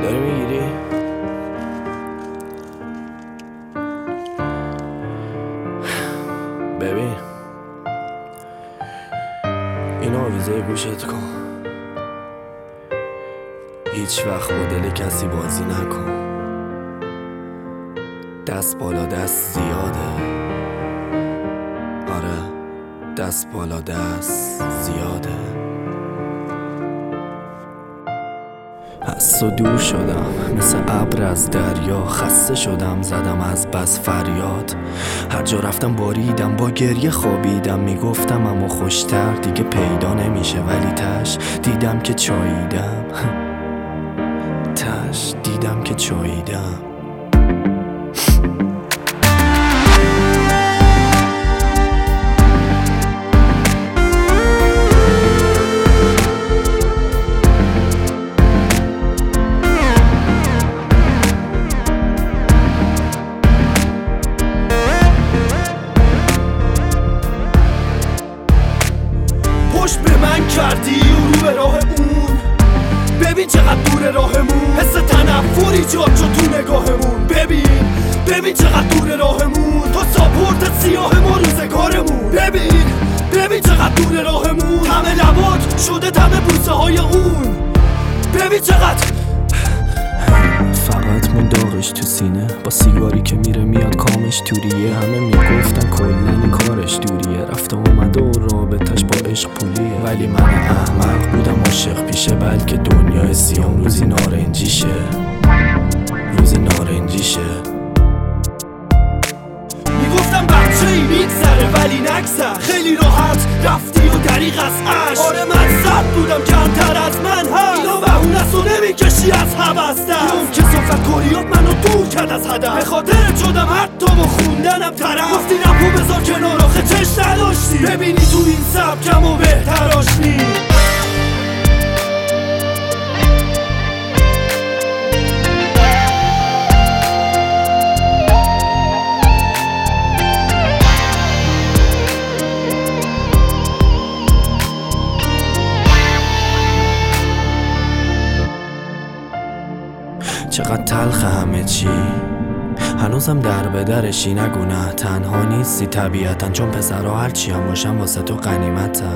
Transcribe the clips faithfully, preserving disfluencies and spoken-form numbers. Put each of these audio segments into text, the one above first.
داری میگیری؟ ببین اینو آویزه گوشت کن، هیچ وقت با دل کسی بازی نکن. دست بالا دست زیاده، آره دست بالا دست زیاده. از تو دور شدم مثل ابر از دریا، خسته شدم زدم از بس فریاد. هر جا رفتم باریدم با گریه خوابیدم، میگفتم اما خوشتر دیگه پیدا نمیشه، ولی تش دیدم که چاییدم تش دیدم که چاییدم. پشت به من کردی و رو به راه اون، ببین چقدر دور راهمون، حس تنفر ایجاد شد تو نگاهمون. ببین ببین چقدر دور راهمون، تو ساپورت سیاه ما روزگارمون. ببین ببین چقدر دور راهمون، همه لبات شده تمه بوسه های اون. ببین چقدر فقط من داغش تو سینه، با سیگاری که میره میاد کامش توریه. همه میگفتن کلن کارش دوریه، رفته اومده و رابطش با عشق پولیه. ولی من احمق بودم عاشق پیشه، بلکه دنیای سیام روزی نارنجیشه، روزی نارنجیشه. میگفتم بچه ای میگذره ولی نگذر، خیلی راحت رفتی و دریغ از عشق. آره من سرد بودم کمتر از من هست، اینا بهونست و نمیکشی از هوس دست. اون که صفت کاریات منو دور کرد از هدف، به خاطرت شدم حتی با خوندنم طرف. گفتی رپو بذار کنار آخه چش نداشتی، ببینی تو این سبکم و بهتراش نی. چقدر تلخ همه چی، هنوزم در به درشی. نگو نه تنها نیستی طبیعتا، چون پسرها هرچی هم باشن واسه تو غنیمتن.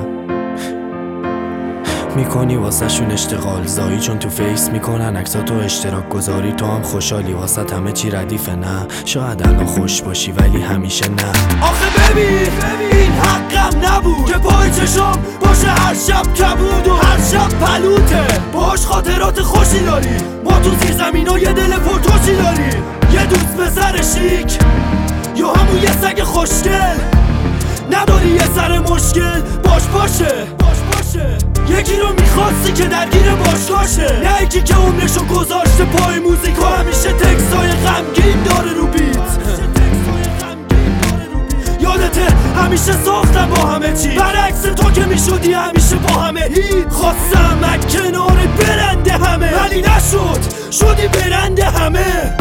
میکنی واسه شون اشتغال زایی، چون تو فیس میکنن عکسا تو اشتراک گذاری. تو هم خوشحالی واسه همه چی ردیفه، نه شاید الان خوش باشی ولی همیشه نه. آخه ببین این حقم نبود که پای چشام باشه هر شب کبود و هر شب پلوته. باش خاطرات خوشی داری، ما تو زیر زمین و یه دل پرتوشی داری. یه دوست پسر شیک یا همون یه سگ خوشگل، نداری یه سر مشکل باش باشه باش باشه. یکی رو میخواستی که درگیر باشگاشه، نه یکی که عمرشو گذاشته پای موزیک و همیشه تکسای غمگین داره رو بیت. یادته همیشه ساختم با همه چی، برعکس تو که میشدی همیشه با همه هیت. خواستم کنار برنده همه ولی نشد، شدی برنده همه.